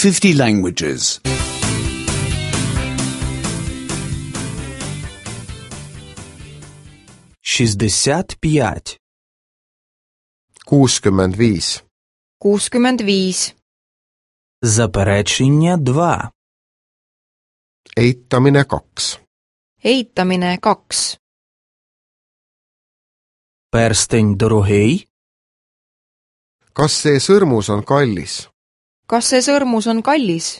50 languages. 65. 65. 65. Заперечення 2. Eitamine 2. Eitamine 2. Перстень дорогий? Kas see sõrmus on kallis? Kas see sõrmus on kallis?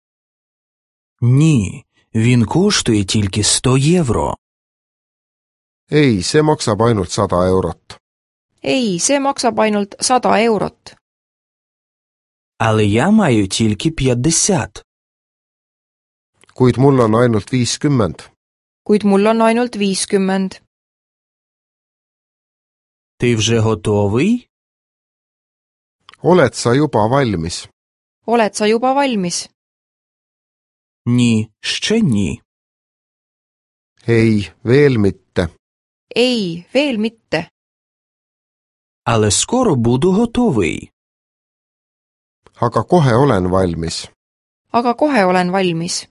Ні, він коштує тільки 100 євро. Ei, see maksab ainult 100 eurot. Ei, see maksab ainult 100 eurot. Але я маю тільки 50. Kuid mul on ainult 50. Kuid mul on ainult 50. Ти вже готовий? Oled sa juba valmis? Oled sa juba valmis? Ні, ще ні. Ei, veel mitte. Ei, veel mitte. Але скоро буду готовий. Aga kohe olen valmis. Aga kohe olen valmis.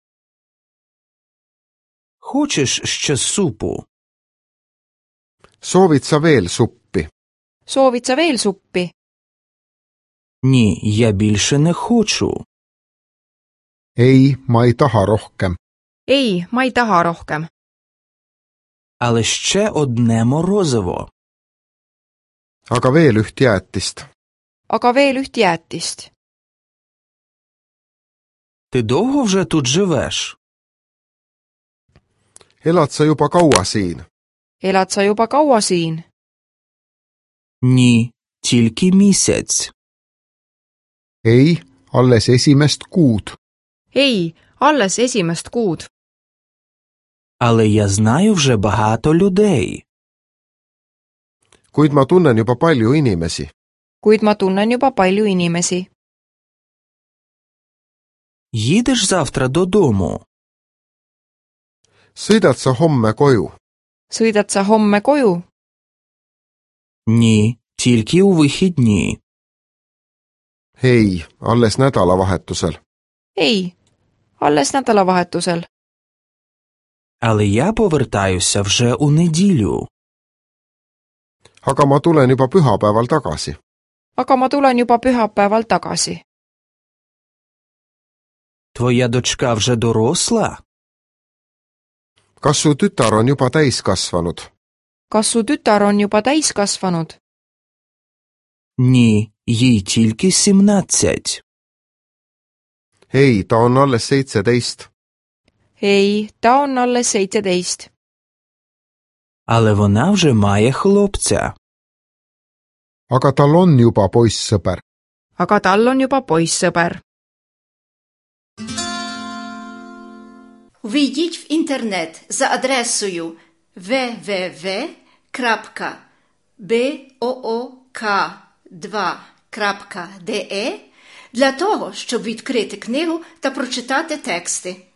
Хочеш ще супу? Soovid sa veel suppi? Soovid sa veel suppi? Ні, я більше не хочу. Ei, ma ei taha rohkem. Ei, ma ei taha rohkem. Але ще одне морозиво. Aga veel üht jäätist. Aga veel üht jäätist. Ти довго вже тут живеш? Elad sa juba kaua siin? Elad sa juba kaua siin? Ні, тільки місяць. Ei, alles esimest kuud. Ei, alles esimest kuud. Але я знаю вже багато людей. Kuid ma tunnen juba palju inimesi. Kuid ma tunnen juba palju inimesi. Їдеш завтра додому? Sõidad sa homme koju? Sõidad sa homme koju? Ні, тільки у вихідні. Ei, alles nädalavahetusel. Ei, alles nädalavahetusel. Але я повертаюся вже у неділю. Aga ma tulen juba pühapäeval tagasi. Aga ma tulen juba pühapäeval tagasi. Твоя дочка вже доросла? Kas su tütar on juba täiskasvanud? Kas su tütar on juba täiskasvanud? Ні, їй тільки 17. Ei, ta on alles 17. Ei, ta on alles 17. Але вона вже має хлопця. Aga tal on juba poissõber. Aga tal on juba poissõber. Вийдіть в інтернет за адресою www.book2.de для того, щоб відкрити книгу та прочитати тексти.